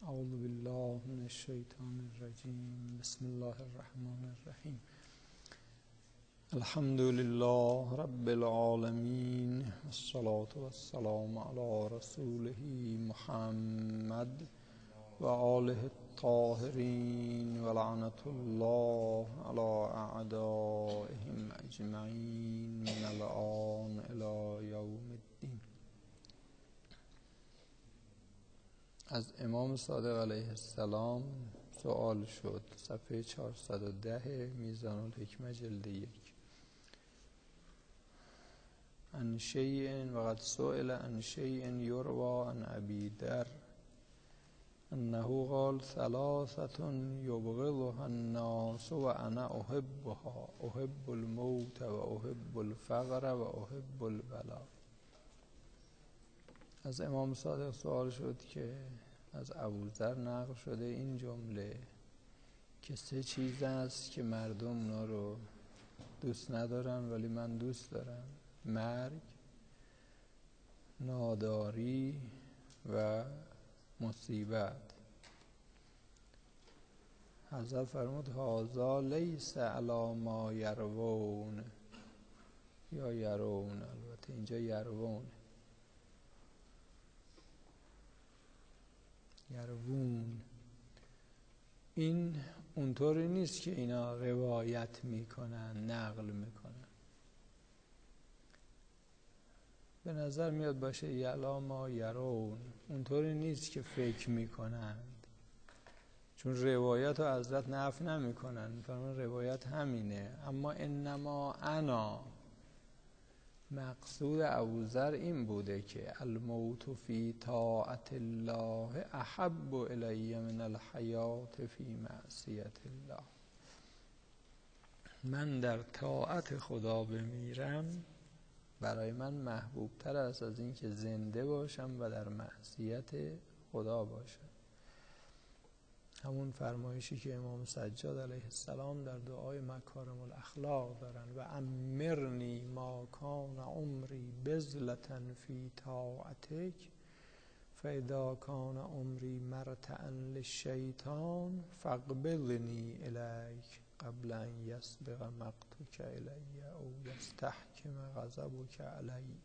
اعوذ بالله من الشیطان الرجیم. بسم الله الرحمن الرحیم. الحمد لله رب العالمین والصلاة والسلام علی رسوله محمد و آله الطاهرین و لعنت الله علی اعدائهم اجمعین من الآن الی یوم الدین. از امام صادق علیه السلام سوال شد، صفحه 410 میزان الحکمه جلد 1. عن شیء وقد سئل عن شیء یروی عن ابی در انه قال ثلاثة یبغضها الناس و انا احبها، احب الموت و احب الفقر و احب البلاء. از امام صادق سوال شد که از ابوذر نقل شده این جمله که 3 چیز است که مردم اونا رو دوست ندارن ولی من دوست دارم: مرگ، ناداری و مصیبت. حضرت فرمود هذا لیس علی ما یروون، یا یرون، البته اینجا یروون، یروون. این اونطوری نیست که اینا روایت میکنن، نقل میکنن. به نظر میاد باشه یلا ما یرون، اونطوری نیست که فکر میکنند، چون روایت رو حضرت نفی نمیکنن، فرمان روایت همینه. اما انما انا، مقصود ابوذر این بوده که الموت فی طاعت الله احب الی من الحیات فی معصیت الله. من در طاعت خدا بمیرم برای من محبوب تر است از این که زنده باشم و در معصیت خدا باشم. همون فرمایشی که امام سجاد علیه السلام در دعای مکارم الاخلاق دارن: و امرنی ما کان عمری بذلة فی طاعتک فاذا کان عمری مرتعا للشیطان فاقبضنی الیک قبل ان یسبق مقتک الی او یستحکم غضبک علی.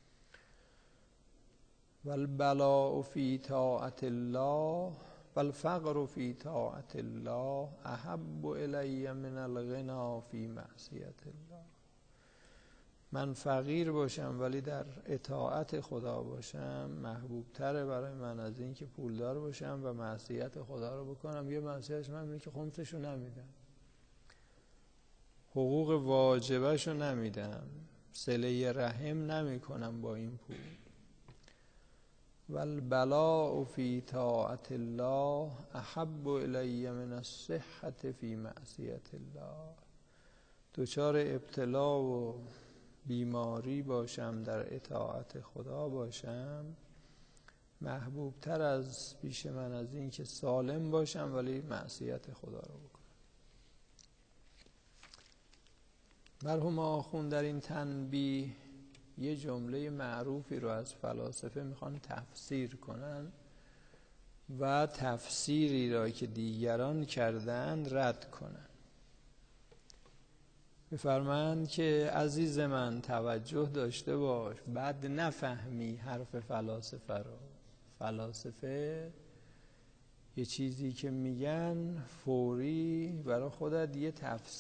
والبلاء فی طاعت الله والفقر فی طاعت الله احب الی من الغنا فی معصیت الله. من فقیر باشم ولی در اطاعت خدا باشم محبوب تره برای من از این که پولدار باشم و معصیت خدا رو بکنم. یه معصیتش من اینه که خمسشو نمیدم، حقوق واجبشو نمیدم، صله رحم نمی کنم با این پول. والبلاء فی طاعت الله احب الی من الصحة فی معصیت الله. دچار ابتلا و بیماری باشم در اطاعت خدا باشم محبوب تر از پیش من از این که سالم باشم ولی معصیت خدا رو بکنم. مرحوم آخوند در این تنبیه یه جمله معروفی رو از فلاسفه میخوان تفسیر کنن و تفسیری را که دیگران کردن رد کنن. بفرمایند که عزیز من توجه داشته باش، بعد نفهمی حرف فلاسفه رو. فلاسفه یه چیزی که میگن فوری برای خودت یه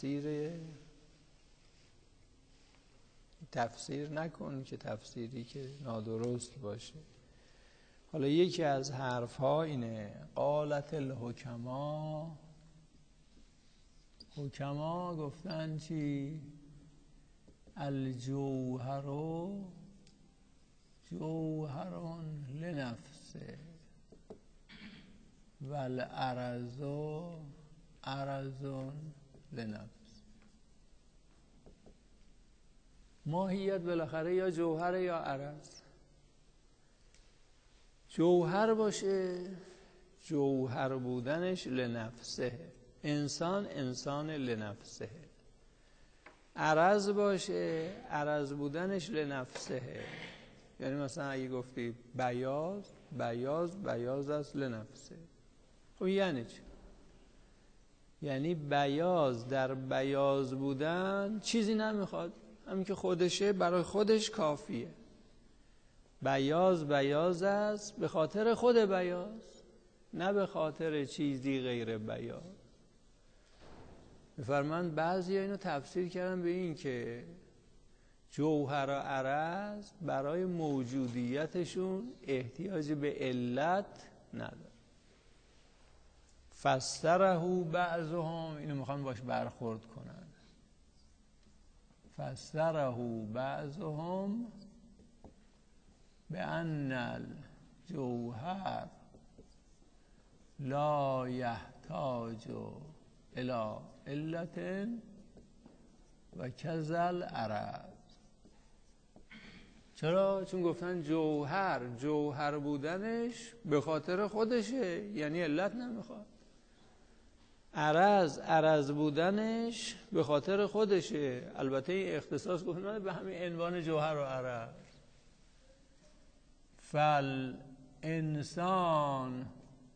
تفسیر نکن که تفسیری که نادرست باشه. حالا یکی از حرفها اینه: قالت الحکما. حکما گفتن چی؟ الجوهر جوهرون لنفسه والعرض عرضون لنفسه. ماهیت بالاخره یا جوهر یا عرض. جوهر باشه جوهر بودنش لنفسه، انسان لنفسه. عرض باشه عرض بودنش لنفسه، یعنی مثلا اگه گفتی بیاز است لنفسه، خب یعنی چی؟ یعنی بیاض در بیاض بودن چیزی نمیخواد، همین که خودشه برای خودش کافیه. بیاض بیاض است به خاطر خود بیاض، نه به خاطر چیزی غیر بیاض. میفرمایند بعضی اینو تفسیر کردن به این که جوهر و عرض برای موجودیتشون احتیاج به علت نداره. فسره بعضهم، اینو میخوان باش برخورد کنن. فسره بعضهم بأن الجوهر لا يحتاج الى علت و کذل عرض. چرا؟ چون گفتن جوهر بودنش به خاطر خودشه، یعنی علت نمیخواد. عرض بودنش به خاطر خودشه، البته این اختصاص گفتن به همین عنوان جوهر و عرض. فالانسان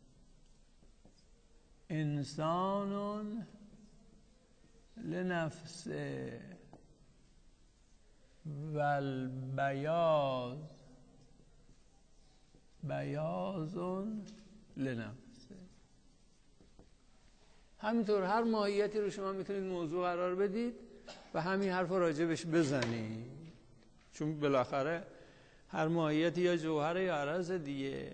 انسان لنفسه والبیاض بیاض لنفسه. همینطور هر ماهیتی رو شما میتونید موضوع قرار بدید و همین حرف رو راجبش بزنید، چون بالاخره هر ماهیتی یا جوهر یا عرض دیگه.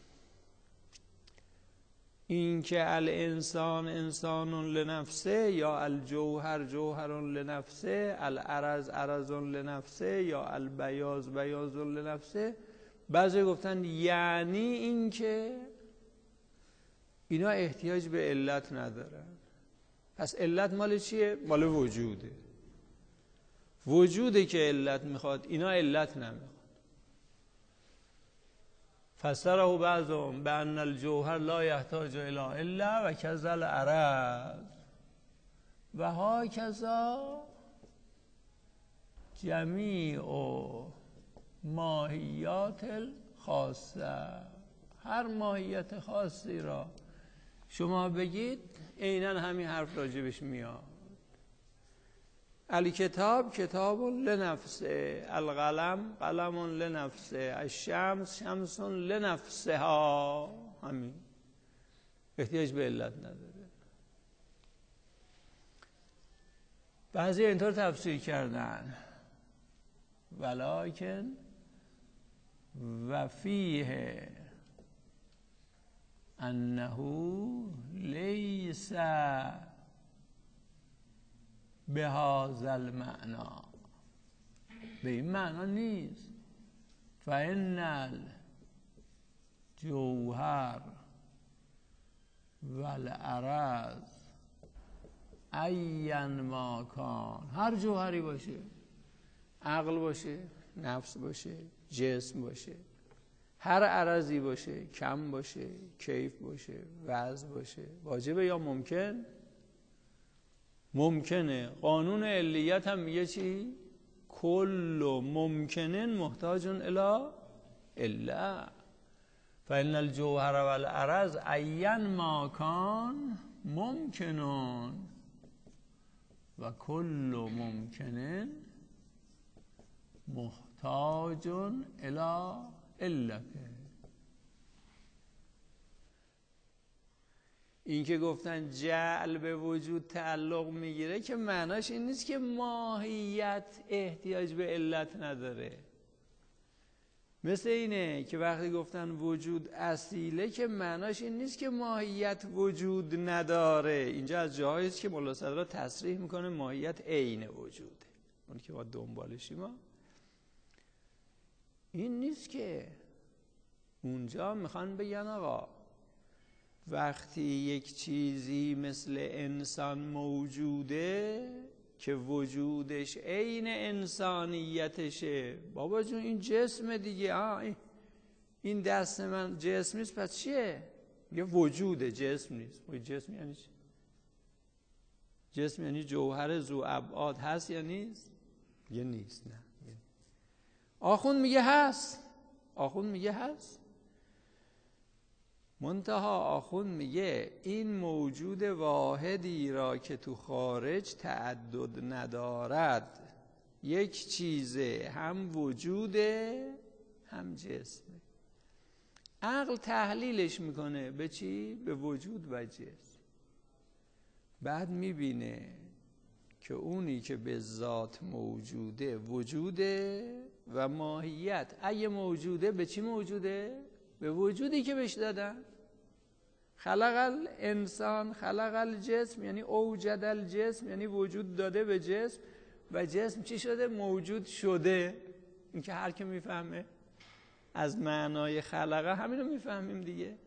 این که الانسان انسان لنفسه یا الجوهر جوهر لنفسه، العرض عرض لنفسه یا البیاض بیاض لنفسه، بعضی گفتن یعنی این که اینا احتیاج به علت ندارن. پس علت مال چیه؟ مال وجوده. وجوده که علت میخواد، اینا علت نمیخواد. فسره بعضهم بأن الجوهر لا يحتاج الى الا و کذل عرض و هاکذا جمیع ماهیات الخاصه. هر ماهیت خاصی را شما بگید عیناً همین حرف راجبش میاد. الکتاب کتاب لنفسه، القلم قلم لنفسه، الشمس شمس لنفسها. همین احتیاج به علت نداره. بعضی اینطور تفسیر کردن ولکن و فیه انه لیس به هذا المعنی، به این معنا نیست. فإن الجوهر والعرض أيا ما کان، هر جوهری باشه، عقل باشه، نفس باشه، جسم باشه، هر عرضی باشه، کم باشه، کیف باشه، وضع باشه، واجبه یا ممکن؟ ممکنه. قانون علیت هم میگه چی؟ کل ممکنن محتاج الی الا. فإن الجوهر والعرض أيا ما کان ممکنون و کل ممکنن محتاج الی علته. این که گفتن جعل به وجود تعلق میگیره که معناش این نیست که ماهیت احتیاج به علت نداره. مثل اینه که وقتی گفتن وجود اصیله که معناش این نیست که ماهیت وجود نداره. اینجا از جاهایی است که مولا صدرا تصریح میکنه ماهیت عین وجوده، اون که ما دنبالشیم. ما این نیست که اونجا میخوان بگن آقا وقتی یک چیزی مثل انسان موجوده که وجودش عین انسانیتشه، بابا جون این جسم دیگه، این دست من جسم نیست، پس چیه؟ یه وجوده، جسم نیست. جسم یعنی چی؟ جسم یعنی جوهر ذو ابعاد، هست یا نیست؟ یه نیست. نه آخوند میگه هست. آخوند میگه هست. منتها آخوند میگه این موجود واحدی را که تو خارج تعدد ندارد، یک چیزه، هم وجوده هم جسمه. عقل تحلیلش میکنه به چی؟ به وجود و جسم. بعد میبینه که اونی که به ذات موجوده وجوده و ماهیت اگه موجوده به چی موجوده؟ به وجودی که بهش دادن. خلق الانسان خلق الجسم یعنی اوجد الجسم، یعنی وجود داده به جسم و جسم چی شده؟ موجود شده. این که هر که میفهمه از معنای خلقه همینو میفهمیم دیگه.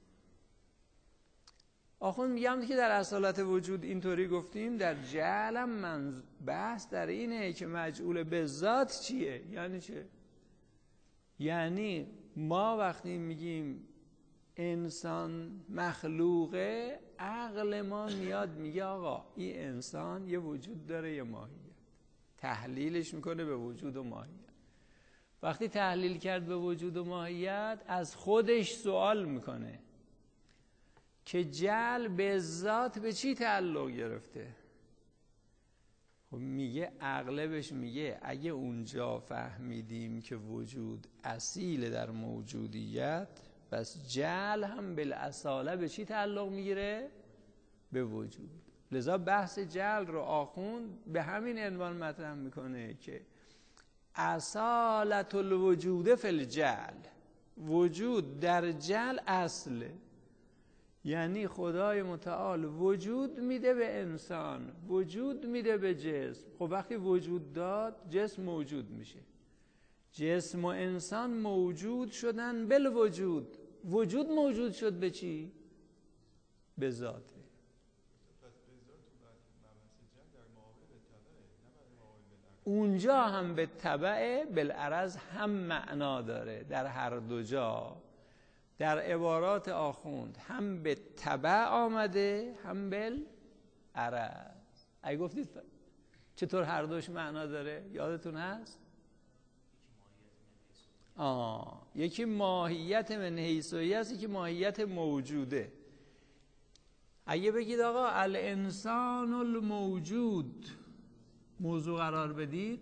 آخوند میگم که در اصالت وجود اینطوری گفتیم، در جعلم من بحث در اینه که مجعول به ذات چیه؟ یعنی چه؟ یعنی ما وقتی میگیم انسان مخلوقه، عقل ما میاد میگه آقا این انسان یه وجود داره یه ماهیت، تحلیلش میکنه به وجود و ماهیت. وقتی تحلیل کرد به وجود و ماهیت، از خودش سوال میکنه که جعل به ذات به چی تعلق گرفته؟ خب میگه عقله بهش میگه اگه اونجا فهمیدیم که وجود اصیل در موجودیت، پس جعل هم بالاصاله به چی تعلق میگیره؟ به وجود. لذا بحث جعل رو آخوند به همین عنوان مطرح میکنه که اصالت الوجود فی الجعل، وجود در جعل اصله. یعنی خدای متعال وجود میده به انسان، وجود میده به جسم. خب وقتی وجود داد جسم موجود میشه، جسم و انسان موجود شدن بالوجود. وجود موجود شد به چی؟ به ذاته. اونجا هم به تبع بالعرض هم معنا داره، در هر دو جا در عبارات آخوند هم به تبع آمده هم بالعرض. اگه گفتید چطور هر دوش معنا داره یادتون هست؟ یکی ماهیت من حیثیه است، یکی ماهیت موجوده. اگه بگید آقا الانسان الموجود موضوع قرار بدید،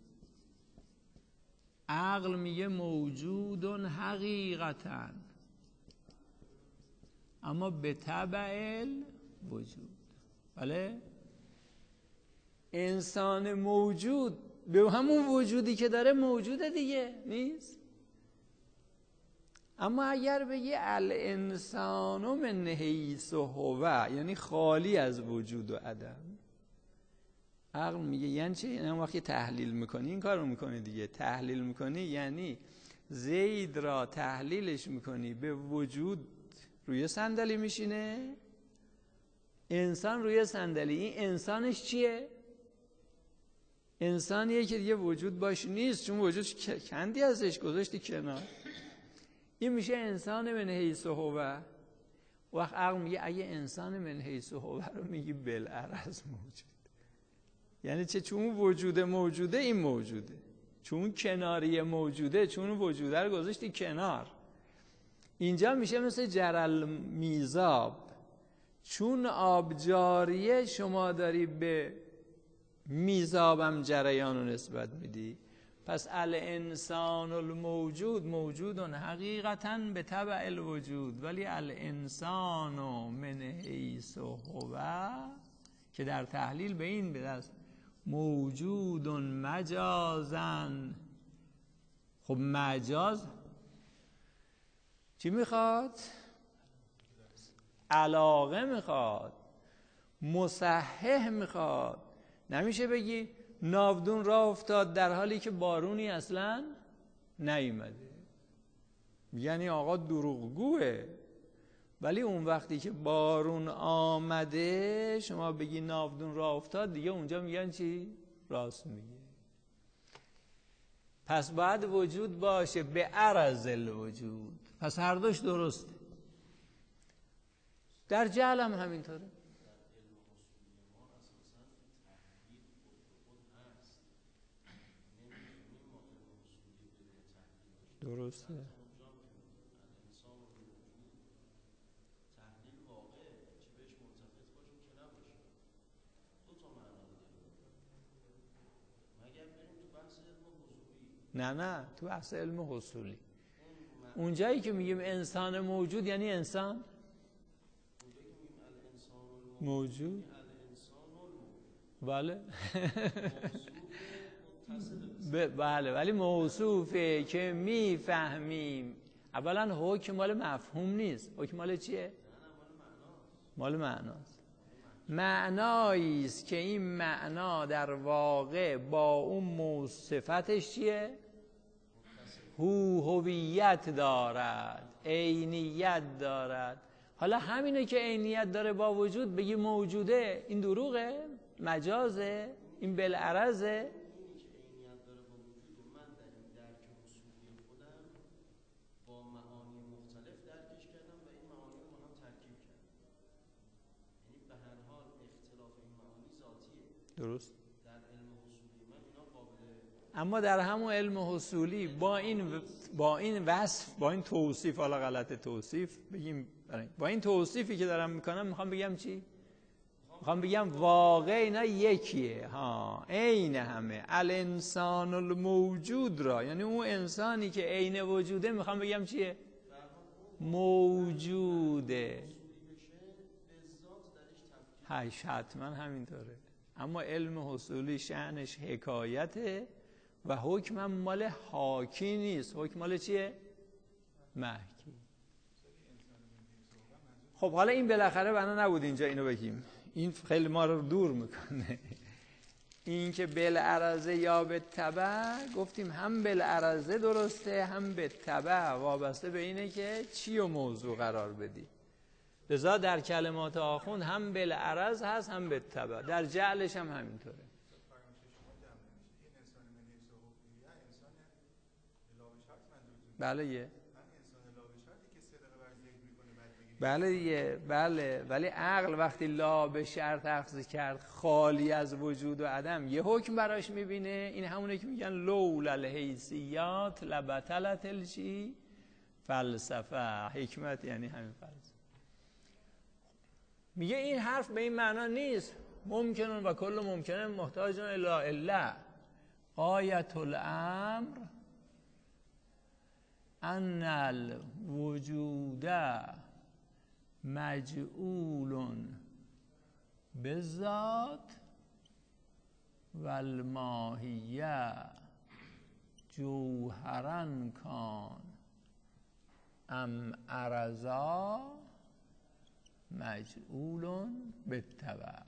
عقل میگه موجود حقیقتا اما به تبع وجود. بله؟ انسان موجود به همون وجودی که داره موجوده دیگه، نیست؟ اما اگر بگی الانسان من حیث هو، یعنی خالی از وجود و عدم، عقل میگه یعنی چی؟ یعنی وقتی تحلیل میکنی این کار رو میکنی دیگه. تحلیل میکنی یعنی زید را تحلیلش میکنی به وجود. روی صندلی میشینه، انسان روی صندلی، این انسانش چیه؟ انسانیه که دیگه وجود باش نیست، چون وجود کندی ازش گذاشتی کنار. این میشه انسان من حیث هو. وقت عقل میگه اگه انسان من حیث هو رو میگی بالعرض موجود. یعنی چه؟ چون وجود موجوده این موجوده، چون کناری موجوده، چون وجوده رو گذاشتی کنار. اینجا میشه مثل جرل میزاب، چون آب جاریه شما داری به میزابم جریان رو نسبت میدی. پس الانسان الموجود موجود حقیقتا به تبع الوجود، ولی الانسان من حیث هو که در تحلیل به این به دست موجود مجازن. خب مجاز چی میخواد؟ علاقه میخواد، مصحح میخواد. نمیشه بگی ناودون راه افتاد در حالی که بارونی اصلا نیومده. یعنی آقا دروغگوه. ولی اون وقتی که بارون آمده شما بگی ناودون راه افتاد، دیگه اونجا میگن چی؟ راست میگه. پس باید وجود باشه به عرض الوجود. پس هر دوش درسته. در جعل هم همینطوره. درسته. نه تو بحث علم حصولی. اونجایی که میگیم انسان موجود یعنی انسان موجود، بله بله، ولی موصوفه که میفهمیم. اولا حکم مال مفهوم نیست، حکم مال چیه؟ مال معناست. معنایی است که این معنا در واقع با اون صفتش چیه؟ هویت دارد، عینیت دارد. حالا همینه که عینیت داره با وجود بگی موجوده، این دروغه؟ مجازه؟ این بالعرضه؟ درست. اما در همون علم حصولی با این وصف، با این توصیف، حالا غلط توصیف بگیم، با این توصیفی که دارم میکنم میخوام بگم چی؟ میخوام بگم واقع اینا یکیه، ها، عین همه. الانسان الموجود را، یعنی اون انسانی که عین وجوده، میخوام بگم چیه؟ موجوده. حتما همینطوره. اما علم حصولی شأنش حکایته و حکم هم مال حاکی نیست، حکم مال چیه؟ محکی. خب حالا این بالاخره بنا نبود اینجا اینو بگیم، این خیلی ما رو دور میکنه. این که بالعرضه یا به تبع، گفتیم هم بالعرضه درسته هم به تبع، وابسته به اینه که چی و موضوع قرار بدی. لذا در کلمات آخوند هم بالعرض هست هم به تبع، در جعلش هم همینطوره. بله یه بله دیگه، بله، ولی عقل وقتی لا به شرط اخذ کرد، خالی از وجود و عدم، یه حکم براش میبینه. این همونه که میگن لولا الحیثیات لبطلت الچی فلسفه. حکمت یعنی همین فلسفه. میگه این حرف به این معنا نیست ممکنون و کل ممکنه محتاجون الی الا. آیت الامر ان الوجود مجعول بالذات و الماهیه جوهرا کان ام عرضا مجعول بالتبع.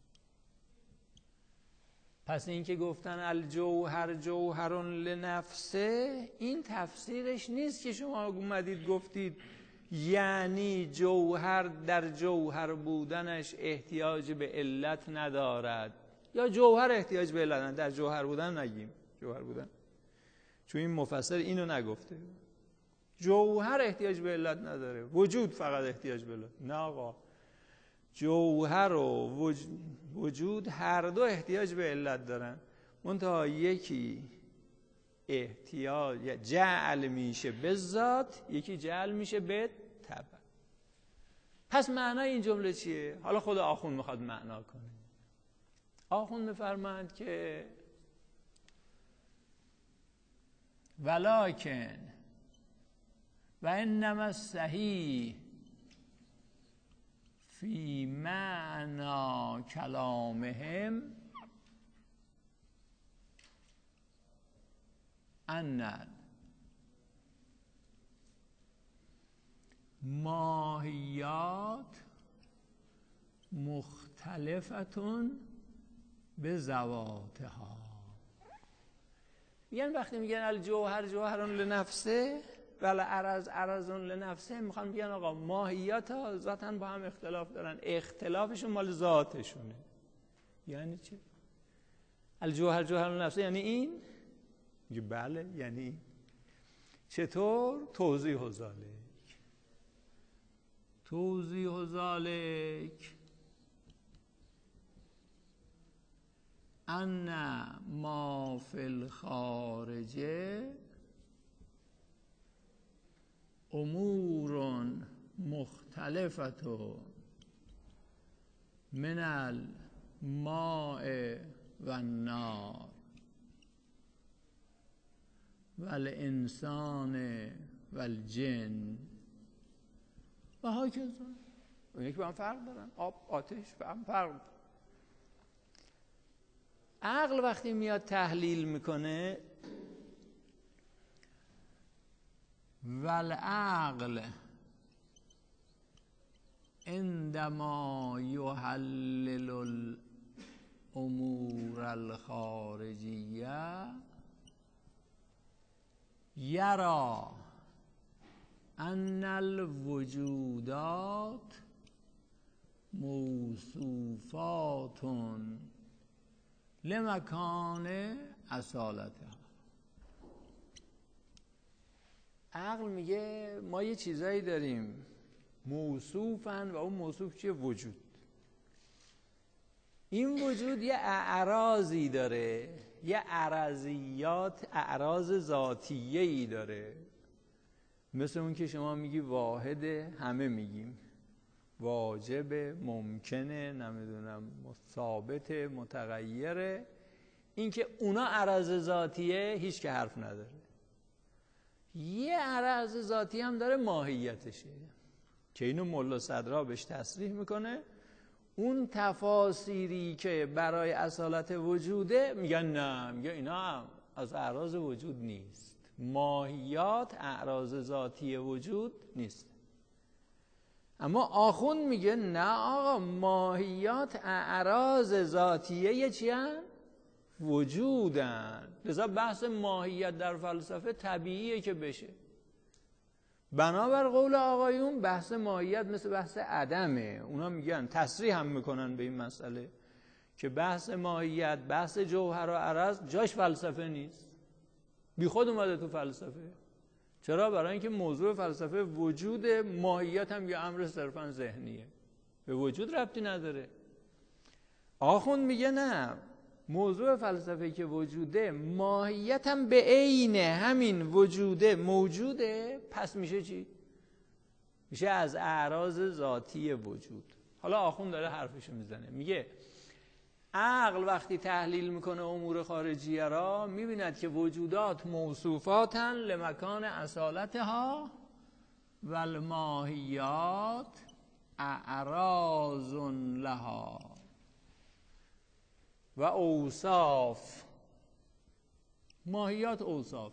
پس این که گفتن الجوهر جوهر لنفسه، این تفسیرش نیست که شما اومدید گفتید یعنی جوهر در جوهر بودنش احتیاج به علت ندارد، یا جوهر احتیاج به علت ندارد. در جوهر بودن نگیم جوهر بودن، چون این مفسر اینو نگفته. جوهر احتیاج به علت نداره، وجود فقط احتیاج به علت. نه آقا، جوهر و وجود هر دو احتیاج به علت دارن، منتها یکی احتیاج جعل میشه به ذات، یکی جعل میشه به تبع. پس معنای این جمله چیه؟ حالا خود آخوند میخواد معنا کنه. آخوند میفرماند که ولکن و انما الصحیح فی معنی کلامهم ان ماهیات مختلفتون به ذواتها. میگن وقتی میگن الجوهر جوهرون لنفسه ولی عرضون لنفسه، میخوان بگن آقا ماهیات ها ذاتاً با هم اختلاف دارن، اختلافشون مال ذاتشونه. یعنی چی؟ الجوهر جوهرون لنفسه یعنی این؟ میگه بله یعنی این. چطور؟ توضیح ذالک ان ما فی الخارج امور مختلفت من الماء و النار والانسان والجن و هاکذا. اون که با هم فرق دارن، آب آتش با هم فرق دارن. عقل وقتی میاد تحلیل میکنه، والعقل عندما یحلل الامور الخارجیه یرى ان الوجودات موصوفات لمکان اصالتها. عقل میگه ما یه چیزایی داریم موصوفن و اون موصوف چیه؟ وجود. این وجود یه اعراضی داره، یه اعراضیات، اعراض ذاتیه‌ای داره. مثل اون که شما میگی واحده، همه میگیم واجب، ممکنه، نمیدونم ثابت، متغیره. این که اونا اعراض ذاتیه هیچ که حرف نداره. یه اعراض ذاتی هم داره، ماهیتشه که اینو ملا صدرا بهش تصریح میکنه. اون تفاسیری که برای اصالت وجوده میگن نه، میگه اینا هم از اعراض وجود نیست. ماهیات اعراض ذاتی وجود نیست. اما آخوند میگه نه آقا، ماهیات اعراض ذاتیه چی هن؟ وجودن. لذا بحث ماهیت در فلسفه طبیعیه که بشه. بنابر قول آقایون بحث ماهیت مثل بحث عدمه. اونا میگن، تصریح هم میکنن به این مسئله که بحث ماهیت، بحث جوهر و عرض جاش فلسفه نیست، بی خود اومده تو فلسفه. چرا؟ برای اینکه موضوع فلسفه وجود، ماهیت هم یه امر صرفا ذهنیه، به وجود ربطی نداره. آخوند میگه نه، موضوع فلسفه که وجوده، ماهیت هم به عین همین وجوده موجوده، پس میشه چی؟ میشه از اعراض ذاتی وجود. حالا آخوند داره حرفشو میزنه، میگه عقل وقتی تحلیل میکنه امور خارجیه را، میبیند که وجودات موصوفاتن لمکان اصالتها و الماهیات اعراض لها و اوصاف. ماهیات اوصاف.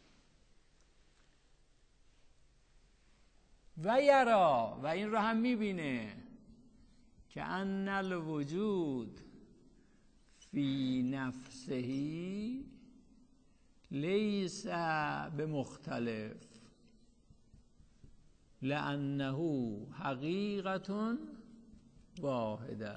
و یرا، و این رو هم میبینه که ان الوجود فی نفسه لیس بمختلف لانه حقیقت واحده.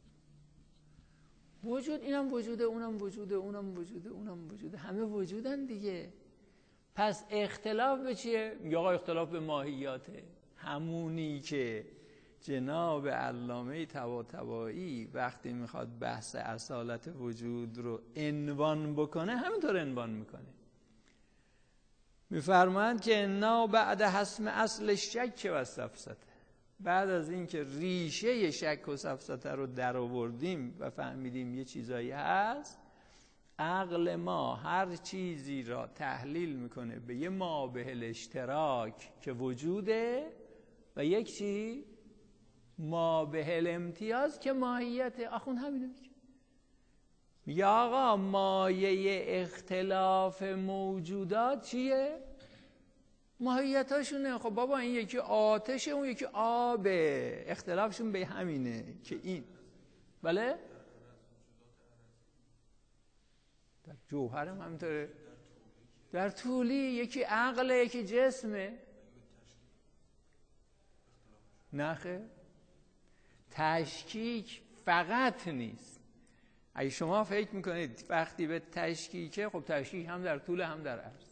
وجود، اینم وجوده، اونم وجوده، اونم وجوده، اونم وجوده، همه وجودن دیگه. پس اختلاف به چیه؟ میگه آقا اختلاف به ماهیاته. همونی که جناب علامه طباطبایی وقتی میخواد بحث اصالت وجود رو عنوان بکنه همینطور عنوان میکنه. میفرمایند که انا بعد حسم اصل شک و سفسطه، بعد از اینکه ریشه شک و سفسطه رو در آوردیم و فهمیدیم یه چیزایی هست، عقل ما هر چیزی را تحلیل میکنه به یه مابه الاشتراک که وجوده و یک چی مابه الامتیاز که ماهیته. آخوند همینه میگه. میگه آقا مایه اختلاف موجودات چیه؟ ماهیتاشونه. خب بابا این یکی آتشه، اون یکی آبه، اختلافشون به همینه که این. بله؟ در جوهر هم همینطوره. در طولی یکی عقله، یکی جسمه. نخه تشکیک فقط نیست. اگه شما فکر میکنید وقتی به تشکیکه، خب تشکیک هم در طول هم در عرض.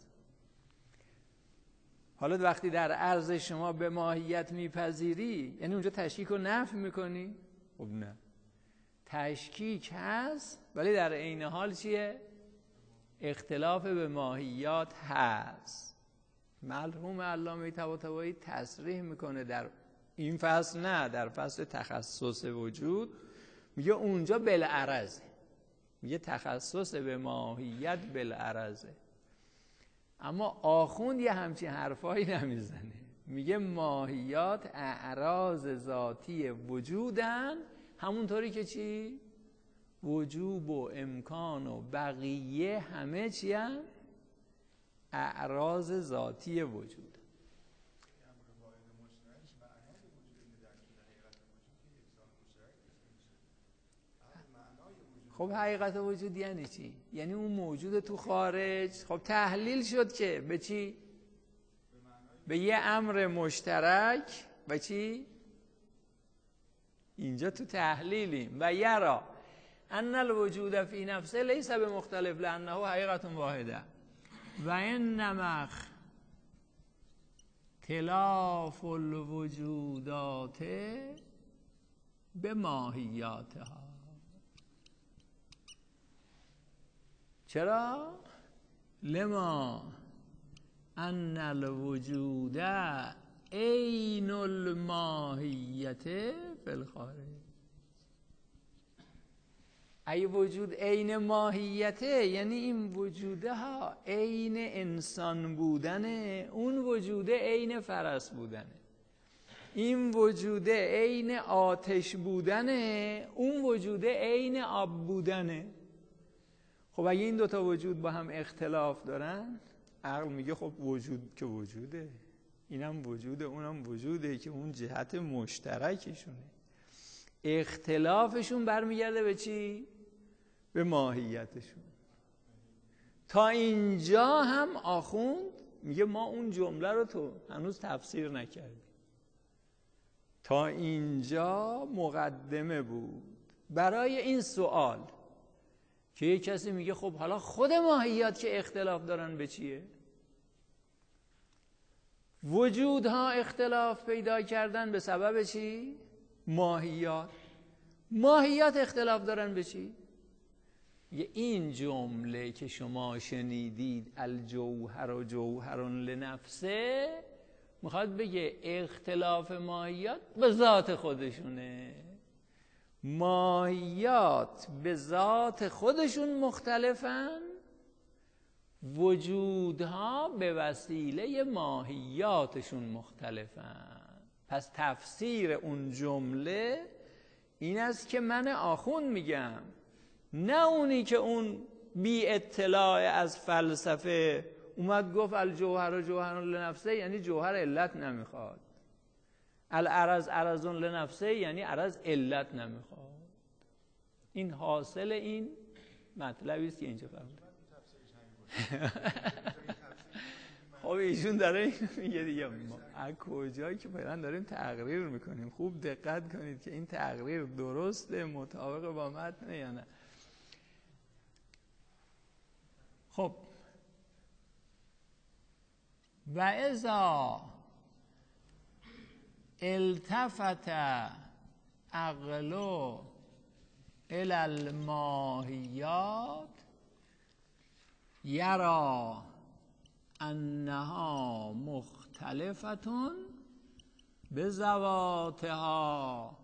حالا وقتی در عرض شما به ماهیت میپذیری، یعنی اونجا تشکیک رو نفی میکنی؟ خب نه، تشکیک هست ولی در عین حال چیه؟ اختلاف به ماهیات هست. مرحوم علامه طباطبایی تصریح میکنه در این فصل، نه در فصل تخصص وجود، میگه اونجا بالعرضه، میگه تخصص به ماهیت بالعرضه. اما آخوند یه همچین حرفایی نمیزنه، میگه ماهیات اعراض ذاتی وجودن، همونطوری که چی؟ وجوب و امکان و بقیه همه چی هم؟ اعراض ذاتی وجود. خب حقیقت وجود یعنی چی؟ یعنی اون موجود تو خارج. خب تحلیل شد که به چی؟ به یه امر مشترک و چی؟ اینجا تو تحلیلیم. و یرا ان الوجود فی نفسه لیس بمختلف لانه حقیقت واحده و انما اختلاف الوجودات به ماهیاتها. چرا؟ لما ان الوجود عین الماهیت فی الخارج. ای وجود عین ماهیته، یعنی این وجوده ها عین انسان بودنه، اون وجوده عین فرس بودنه، این وجوده عین آتش بودنه، اون وجوده عین آب بودنه. خب اگه این دوتا وجود با هم اختلاف دارن، عقل میگه خب وجود که وجوده، اینم وجوده اونم وجوده، که اون جهت مشترکشونه. اختلافشون برمیگرده به چی؟ به ماهیتشون. تا اینجا هم آخوند میگه ما اون جمله رو تو هنوز تفسیر نکردیم. تا اینجا مقدمه بود برای این سوال که یک کسی میگه خب حالا خود ماهیات که اختلاف دارن به چیه؟ وجودها اختلاف پیدا کردن به سبب چی؟ ماهیات. ماهیات اختلاف دارن به چی؟ این جمله که شما شنیدید الجوهر و جوهر لنفسه، میخواد بگه اختلاف ماهیات به ذات خودشونه. ماهیات به ذات خودشون مختلفن، وجودها به وسیله ماهیاتشون مختلفن. پس تفسیر اون جمله این است که من آخوند میگم، نه اونی که اون بی اطلاع از فلسفه اومد گفت الجوهر و جوهر لنفسه، یعنی جوهر علت نمیخواد. العرض عرض لنفسه یعنی عرض علت نمیخواد. این حاصل این مطلبی است که اینجا فرموده. خب ایشون داره میگه دیگه ما از کجایی که فعلا داریم تقریر میکنیم، خوب دقت کنید که این تقریر درسته، مطابق با متن یا نه. خب و اذا التفت عقلو الی الماهیات یرا انها مختلفتون بذواتها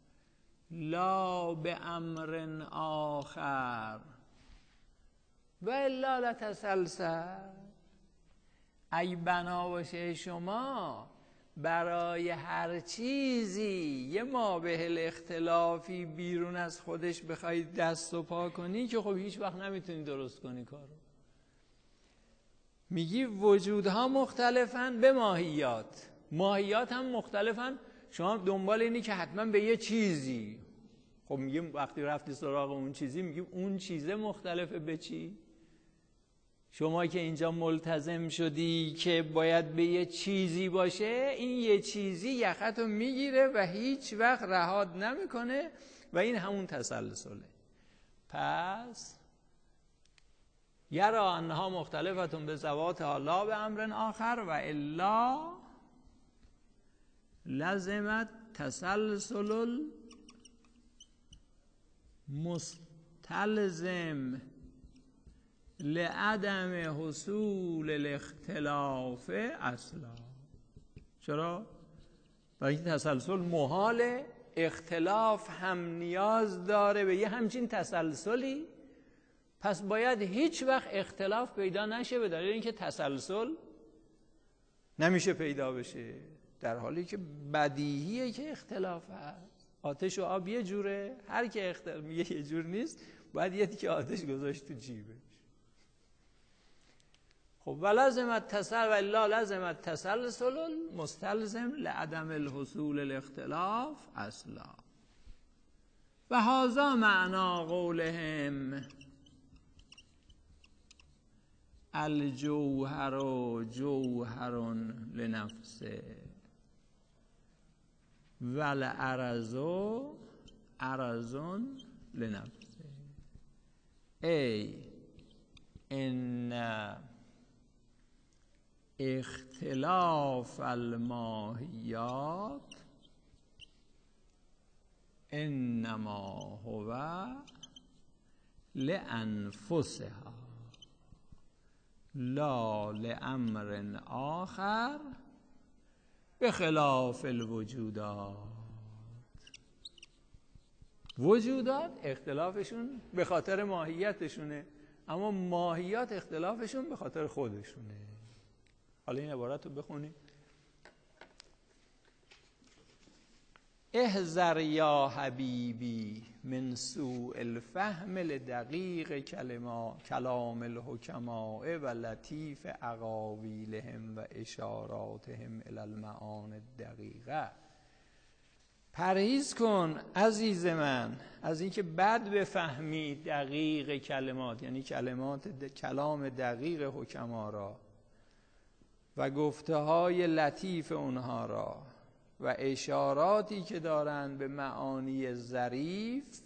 لا بامر آخر و الا لتسلسل. ای بنا باشه شما برای هر چیزی یه مابهل اختلافی بیرون از خودش بخواید دست و پا کنی که خب هیچ وقت نمیتونی درست کنی کارو. میگی وجودها مختلفن به ماهیات، ماهیات هم مختلفن. شما دنبال اینی که حتما به یه چیزی، خب میگیم وقتی رفتی سراغ اون چیزی میگیم اون چیزه مختلفه به چی؟ شما که اینجا ملتزم شدی که باید به یه چیزی باشه، این یه چیزی یختو میگیره و هیچ وقت رهات نمیکنه و این همون تسلسله. پس یرا انها مختلفتون به ذواتها لا به امر آخر و الا لزمت تسلسل مستلزم لعدم حصول الاختلاف اصلا. چرا؟ برای این تسلسل محاله، اختلاف هم نیاز داره به یه همچین تسلسلی پس باید هیچ وقت اختلاف پیدا نشه به دلیل اینکه تسلسل نمیشه پیدا بشه، در حالی که بدیهیه که اختلاف هست. آتش و آب یه جوره، هر که اختلاف میگه یه جور نیست، باید یه تیکه آتش گذاشت تو جیبش. خب ولازم التسلسل مستلزم لعدم الحصول الاختلاف اصلا. و هذا معنا قولهم الجوهر جوهر لنفسه والعرض عرض لنفسه، ای ان اختلاف الماهیات انما هو لانفسها لا لامر آخر بخلاف الوجودات. وجودات اختلافشون به خاطر ماهیتشونه، اما ماهیات اختلافشون به خاطر خودشونه. حالا این عبارت رو بخونیم. احذر یا حبیبی من سوء الفهم لدقیق کلام الحکماء و لطیف اقاویلهم و اشاراتهم الی المعانی الدقیقه. پرهیز کن عزیز من از اینکه بد بفهمی دقیق کلمات، یعنی کلام دقیق حکما را و گفته های لطیف اونها را و اشاراتی که دارند به معانی ظریف.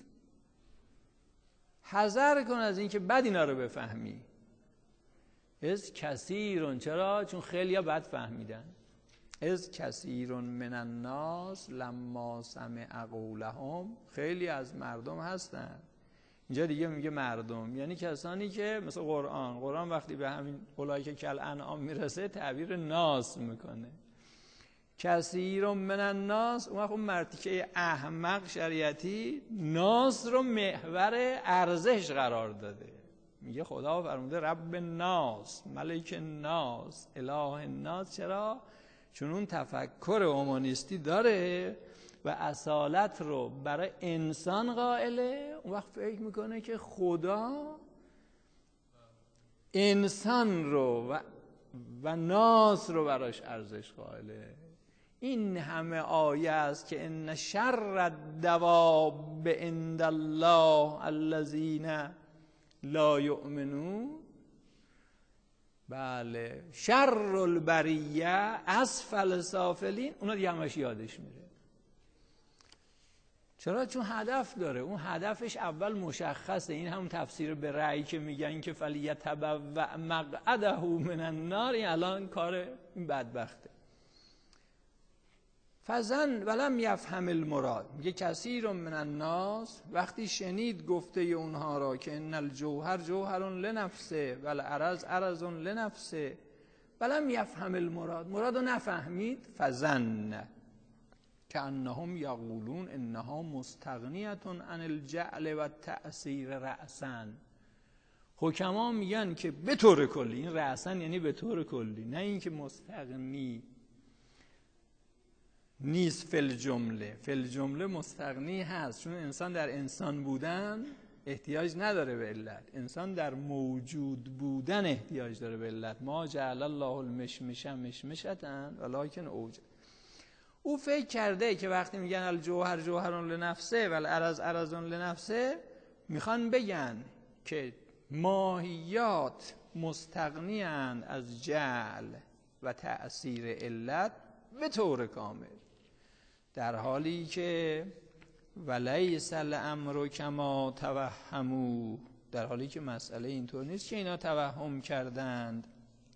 حذر کن از این که بد اینا رو بفهمی. از کثیرون، چرا؟ چون خیلی ها بد فهمیدن. از کثیرون من الناس لما سمع قولهم، خیلی از مردم هستن. اینجا دیگه میگه مردم، یعنی کسانی که مثل قرآن وقتی به همین اولئک کالانعام میرسه تعبیر ناس میکنه. کثیر من الناس، اون مرتیکه احمق شریعتی ناس رو محور ارزش قرار داده. میگه خدا فرموده رب الناس، ملک الناس، اله الناس. چرا؟ چون اون تفکر اومانیستی داره و اصالت رو برای انسان قائله. اون وقت فکر میکنه که خدا انسان رو و ناس رو براش ارزش قائله. این همه آیه است که ان شر الدواب عند الله الذین لا یؤمنون. بله، شر البریه اسفل سافلین، اونا دیگه همش یادش میره. چرا؟ چون هدف داره. اون هدفش اول مشخصه. این همون تفسیر به رأی که میگن که فلیتبوأ مقعده من النار، این الان کار این بدبخته. فزن ولم یفهم المراد، میگه کثیر من الناس وقتی شنید گفته اونها را که ان الجوهر جوهر لنفسه و العرض عرض لنفسه ولم یفهم المراد، مراد رو نفهمید. فزن کانهم یقولون انها مستغنیه عن الجعل و التأثیر رأسا. حکما میگن که به طور کلی، این رأسا یعنی به طور کلی، نه اینکه مستغنی نیست. فی الجمله مستغنی هست، چون انسان در انسان بودن احتیاج نداره به علت، انسان در موجود بودن احتیاج داره به علت. ما جعل الله المشمشه مشمشة ولکن اوجد. او فکر کرده که وقتی میگن الجوهر جوهر لنفسه و العرض عرض لنفسه، میخوان بگن که ماهیات مستغنی اند از جعل و تأثیر علت به طور کامل، در حالی که ولیس الامر کما توهموا، در حالی که مسئله اینطور نیست که اینا توهم کردند.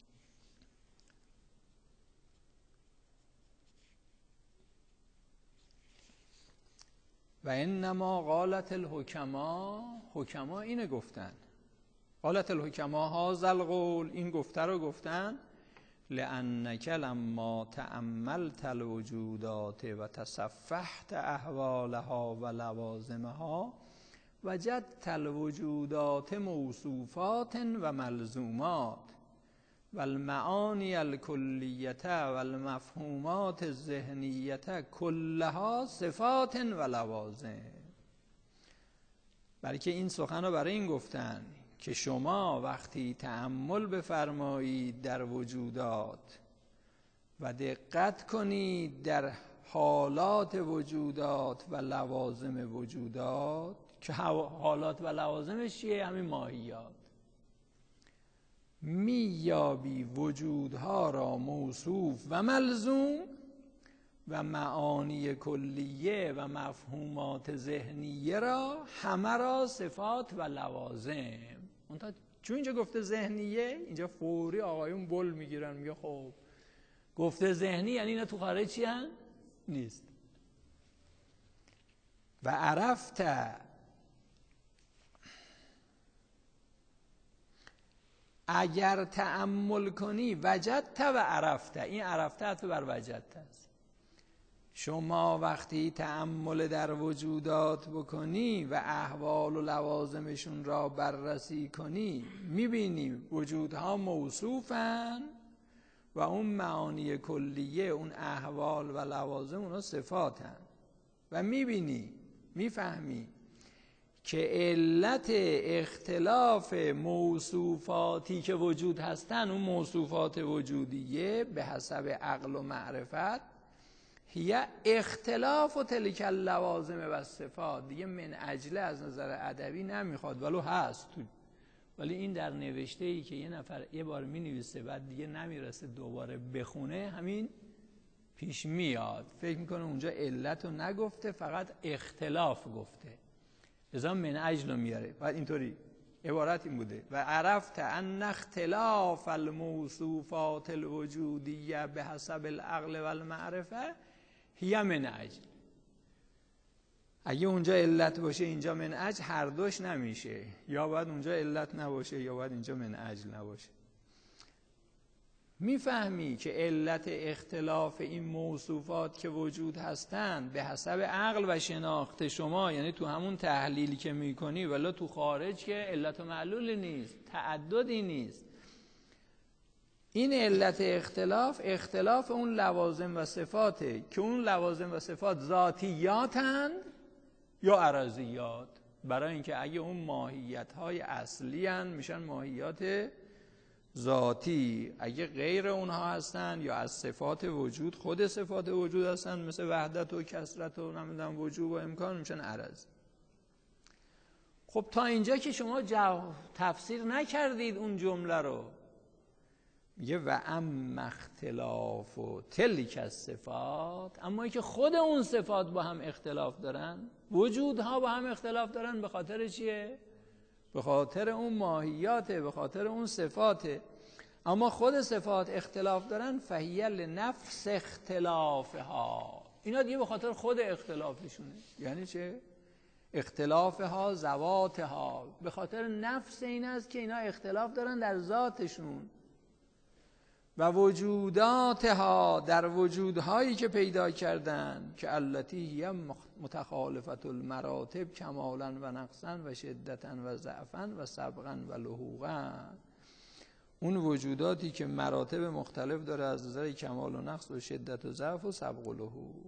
و انما قالت الحکما، حکما اینه گفتن. قالت الحکما هذا القول، این گفته رو گفتن. لأنک لما تأملت الوجودات و تصفحت احوالها و لوازمها وجدت الوجودات موصوفات و ملزومات و المعانی الکلیت و المفهومات الذهنیت کلها صفات و لوازم. بلکه این سخن رو برای این گفتن که شما وقتی تأمل بفرمایید در وجودات و دقت کنید در حالات وجودات و لوازم وجودات، که حالات و لوازمش چیه؟ همین ماهیات. میابی وجودها را موصوف و ملزوم و معانی کلیه و مفهومات ذهنیه را همه را صفات و لوازم. چون اینجا گفته ذهنیه، اینجا فوری آقایون بل میگیرن، میگه خب گفته ذهنی یعنی اینا تو خارج چی هن؟ نیست. و عرفت، اگر تأمل کنی وجدت و عرفت، این عرفت عطف بر وجدت است. شما وقتی تأمل در وجودات بکنی و احوال و لوازمشون را بررسی کنی، میبینی وجودها موصوفن و اون معانی کلیه، اون احوال و لوازم، اونا صفاتن. و میبینی، میفهمی که علت اختلاف موصوفاتی که وجود هستن، اون موصوفات وجودیه به حسب عقل و معرفت، هی اختلاف و تلک اللوازم و صفات. دیگه من اجله از نظر ادبی نمیخواد، ولو هست تو، ولی این در نوشته ای که یه نفر یه بار مینویسه بعد دیگه نمیرسه دوباره بخونه، همین پیش میاد. فکر میکنه اونجا علت رو نگفته، فقط اختلاف گفته، ازا من اجل میاره. بعد اینطوری عبارت این بوده: و عرفت ان اختلاف الموصوفات الوجودیه به حسب العقل و المعرفه هی من اجل. اگه اونجا علت باشه اینجا من اجل، هر دوش نمیشه. یا باید اونجا علت نباشه یا باید اینجا من اجل نباشه. میفهمی که علت اختلاف این موصوفات که وجود هستند به حسب عقل و شناخت شما، یعنی تو همون تحلیلی که میکنی، ولی تو خارج که علت و معلولی نیست، تعددی نیست. این علت اختلاف اون لوازم و صفاته که اون لوازم و صفات ذاتیاتند یا عرضیات. برای اینکه اگه اون ماهیت‌های اصلی هستند میشن ماهیات ذاتی، اگه غیر اونها هستن یا از صفات وجود، خود صفات وجود هستن، مثل وحدت و کثرت و نمیدونم وجود و امکان، میشن عرض. خب تا اینجا که شما تفسیر نکردید اون جمله رو، میگه و اما اختلاف و تلک الصفات، اما که خود اون صفات با هم اختلاف دارن، وجودها با هم اختلاف دارن، به خاطر چیه؟ به خاطر اون ماهیاته، به خاطر اون صفاته. اما خود صفات اختلاف دارن، فهی لنفس اختلافها، اینا دیگه به خاطر خود اختلافشونه. یعنی چه؟ اختلافها ذواتها، به خاطر نفس این است که اینا اختلاف دارن در ذاتشون. و وجوداتها، در وجودهایی که پیدا کردن، که التی هی متخالفت المراتب کمالا و نقصا و شدتا و ضعفا و سبقا و لحوقا، اون وجوداتی که مراتب مختلف داره از نظر کمال و نقص و شدت و ضعف و سبق و لحوق.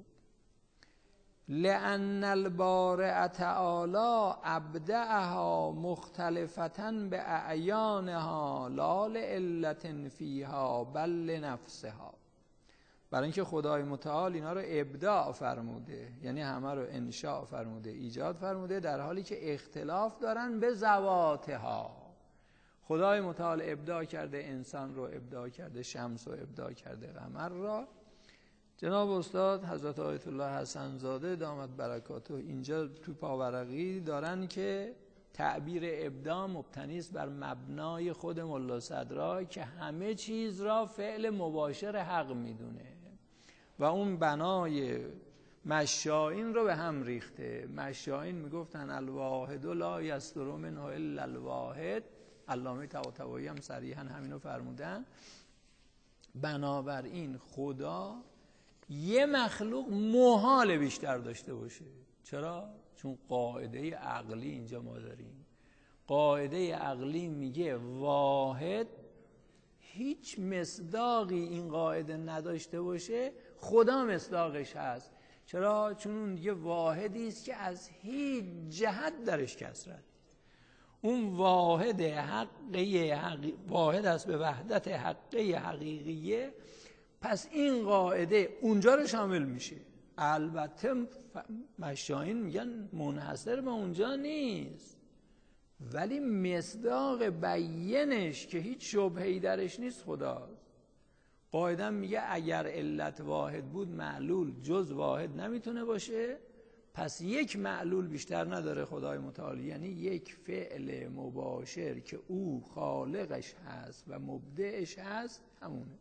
لأن البارئ تعالی ابدعها مختلفة باعیانها لا لعلة فیها بل لنفسها. برای اینکه خدای متعال اینا رو ابداع فرموده، یعنی همه رو انشاء فرموده، ایجاد فرموده، در حالی که اختلاف دارن به ذواتها. خدای متعال ابداع کرده انسان رو، ابداع کرده شمس رو، ابداع کرده قمر را. جناب استاد حضرت آیت الله حسن زاده دامت برکاته اینجا تو پاورقی دارن که تعبیر ابداع مبتنی است بر مبنای خود ملا صدرا که همه چیز را فعل مباشر حق میدونه و اون بنای مشائین رو به هم ریخته. مشائین میگفتن الواحد لا یصدر منه الا الواحد. علامه طباطبایی هم صریحا همینو فرمودن. بنابراین خدا یه مخلوق محال بیشتر داشته باشه. چرا؟ چون قاعده عقلی اینجا ما داریم. قاعده عقلی میگه واحد هیچ مصداقی این قاعده نداشته باشه خدا مصداقش هست. چرا؟ چون اون دیگه واحدی است که از هیچ جهت درش کثرت. اون واحد واحد است به وحدت حقه حقیقیه. پس این قاعده اونجا رو شامل میشه. البته مشایین میگن منحصر به اونجا نیست، ولی مصداق بیانش که هیچ شبهه‌ای درش نیست خداست. قاعده میگه اگر علت واحد بود معلول جز واحد نمیتونه باشه. پس یک معلول بیشتر نداره خدای متعال، یعنی یک فعل مباشر که او خالقش هست و مبدعش هست همونه.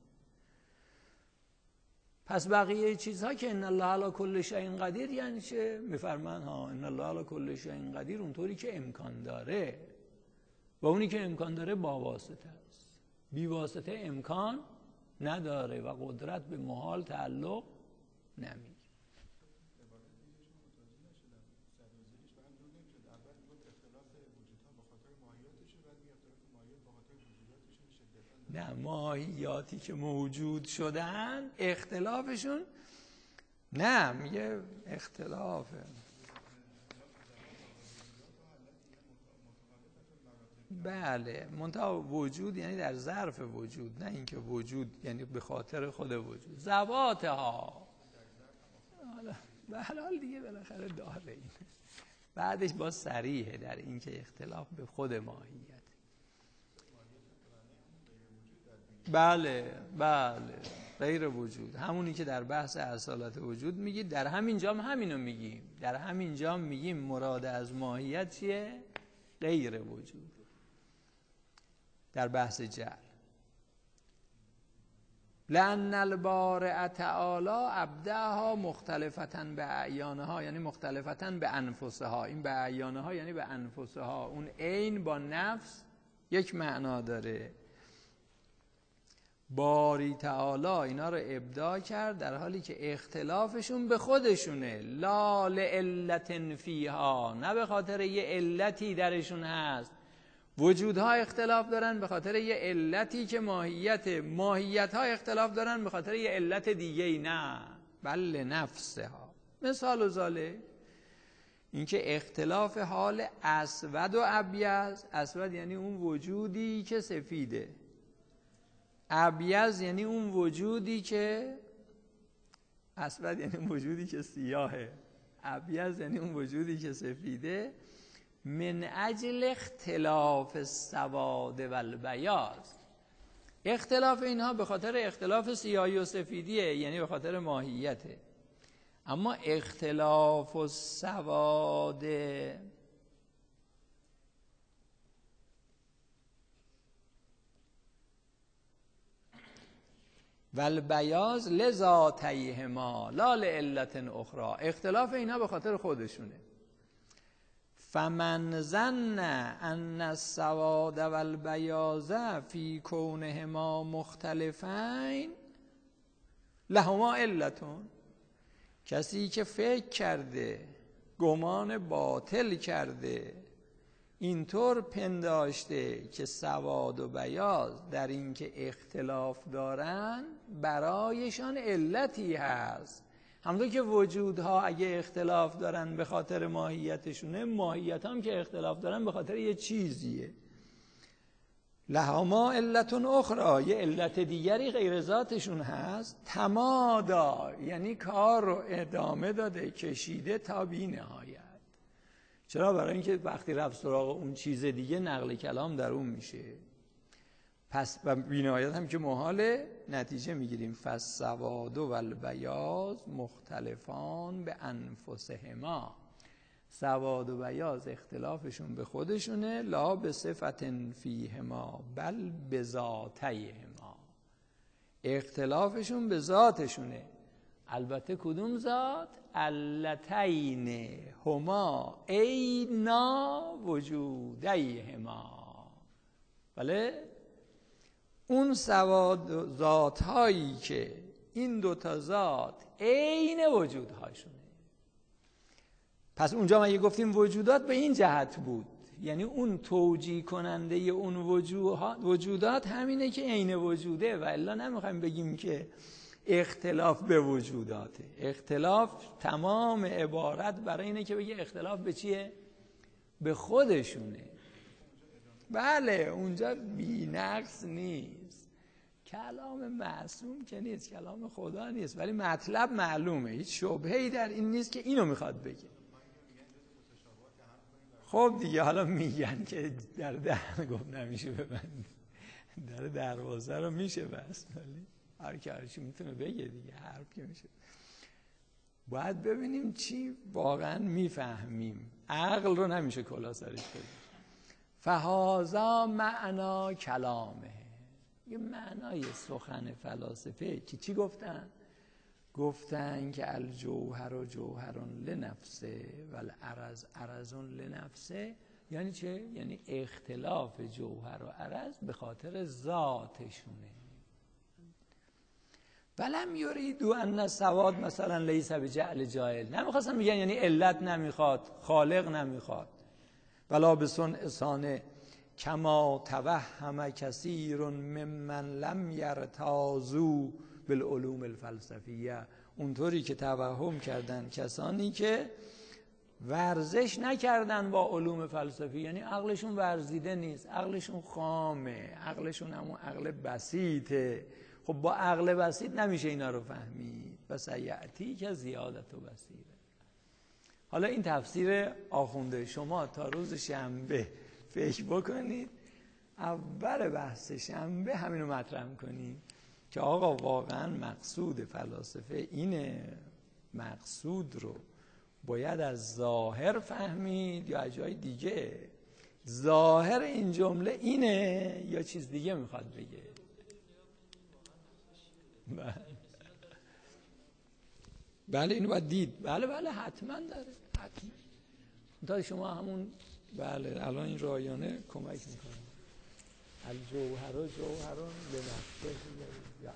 پس بقیه چیزها که ان الله علی کل شیء قدیر یعنی چه؟ میفرمان ان الله علی کل شیء قدیر اونطوری که امکان داره، و اونی که امکان داره با واسطه است. بی واسطه امکان نداره و قدرت به محال تعلق نمیگه. نه، ماهیاتی که موجود شدن اختلافشون نه، میگه اختلافه. بله، منتها وجود یعنی در ظرف وجود، نه اینکه وجود یعنی به خاطر خود وجود. ذواتها به حال دیگه بالاخره داره این. بعدش با صریحه در اینکه اختلاف به خود ماهیت. بله غیر وجود، همونی که در بحث اصالت وجود میگید، در همین جام همینو میگیم. در همین جام میگیم مراد از ماهیت چیه؟ غیر وجود. در بحث جعل لأن البارئ تعالی ابدعها مختلفة به اعیانها، یعنی مختلفة به انفسها. این به اعیانها یعنی به انفسها. اون عین با نفس یک معنا داره. باری تعالی اینا رو ابداع کرد در حالی که اختلافشون به خودشونه. لا لعلت فیها، نه به خاطر یه علتی درشون هست. وجودها اختلاف دارن به خاطر یه علتی که ماهیتها اختلاف دارن به خاطر یه علت دیگه ای، نه بل نفسها. مثال و ذالک اینکه اختلاف حال اسود و ابیض. اسود یعنی اون وجودی که سفیده، ابیض یعنی اون وجودی که اسود یعنی اون وجودی که سیاهه، ابیض یعنی اون وجودی که سفیده. من اجل اختلاف السواد و البیاض، اختلاف اینها به خاطر اختلاف سیاهی و سفیدیه، یعنی به خاطر ماهیته. اما اختلاف السواد و البیاض لذاتیهما لا لعلت اخرى، اختلاف اینها به خاطر خودشونه. فمن ظن ان السواد و البیاض فی کونهما مختلفین لهما علتون، کسی که فکر کرده، گمان باطل کرده، اینطور پنداشته که سواد و بیاض در این که اختلاف دارن برایشان علتی هست. همونطور که وجودها اگه اختلاف دارن به خاطر ماهیتشونه، ماهیت هم که اختلاف دارن به خاطر یه چیزیه. لهما علتون اخرى، یه علت دیگری غیر ذاتشون هست. تمادا یعنی کار رو ادامه داده، کشیده تا بی نهایت. چرا؟ برای اینکه وقتی رفت سراغ اون چیز دیگه نقل کلام در اون میشه. پس و بی نهایت هم که محاله، نتیجه میگیریم فالسواد و البیاض مختلفان به انفسهما. سواد و بیاض اختلافشون به خودشونه، لا به صفت فیهما بل به ذاتیهما، اختلافشون به ذاتشونه. البته کدوم ذات؟ اللتین هما اینا وجودیهما. بله، اون سواد ذات هایی که این دوتا ذات عین وجود هاشونه. پس اونجا مگه گفتیم وجودات به این جهت بود، یعنی اون توجیه کننده اون وجودات همینه که عین وجوده، و الا نمیخوایم بگیم که اختلاف به وجوداته. اختلاف تمام عبارت برای اینه که بگه اختلاف به چیه؟ به خودشونه. بله اونجا بی نقص نیست، کلام معصوم که نیست، کلام خدا نیست، ولی مطلب معلومه، هیچ شبهه‌ای در این نیست که اینو میخواد بگه. خب دیگه حالا میگن که در دهن گفت نمیشه ببند، در دروازه رو میشه بست، ولی هر کی هرچی میتونه بگه دیگه، حرف که میشه. باید ببینیم چی واقعا میفهمیم، عقل رو نمیشه کلا سرش بگیم. فهذا معنا کلامه، یه معنای سخن فلاسفه که چی گفتن؟ گفتن که الجوهر و جوهرون لنفسه و العرض عرضون لنفسه. یعنی چه؟ یعنی اختلاف جوهر و عرض به خاطر ذاتشونه. ولم یریدو ان السواد مثلا لیس بجعل جاهل، نمیخواستن بگن یعنی علت نمیخواد، خالق نمیخواد. ولا بصنع صانع کما توهم کثیر ممن لم یرتازوا بالعلوم الفلسفیه، اونطوری که توهم کردن کسانی که ورزش نکردن با علوم فلسفی، یعنی عقلشون ورزیده نیست، عقلشون خامه، عقلشون همون عقل بسیطه. خب با عقل بسیط نمیشه اینا رو فهمید. پس یعتی که زیادت و بصیره. حالا این تفسیر آخونده، شما تا روز شنبه فکر بکنید، اول بحث شنبه همینو مطرح کنید که آقا واقعا مقصود فلاسفه اینه، مقصود رو باید از ظاهر فهمید یا از جای دیگه؟ ظاهر این جمله اینه یا چیز دیگه میخواد بگه؟ بله اینو باید دید. بله حتما داره، حتما. تا شما همون بله الان این رایانه کمک میکنه. الجوهر و جوهرون لنفسه یا